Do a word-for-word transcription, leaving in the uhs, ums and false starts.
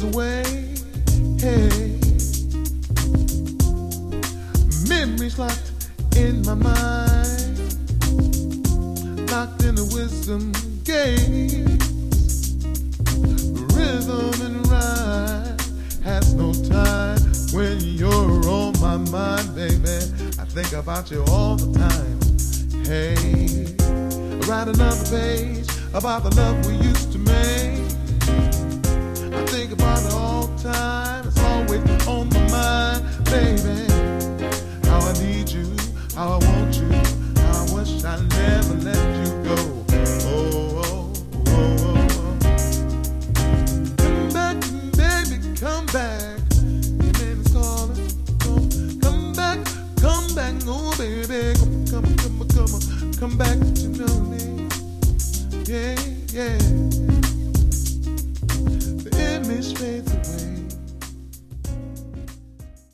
days away. Hey, memories locked in my mind, locked in the wisdom gate. Rhythm and rhyme has no time when you're on my mind, baby. I think about you all the time. Hey, write another page about the love we used to make. I think about it all the time. It's always on my mind, baby. How I need you, how I want you, how I wish I never let you go. Oh, oh, oh, oh. Come back, baby, come back. Your name is calling. Oh, come back, come back, oh baby, come, come, come, come, come back to know me. Yeah, yeah.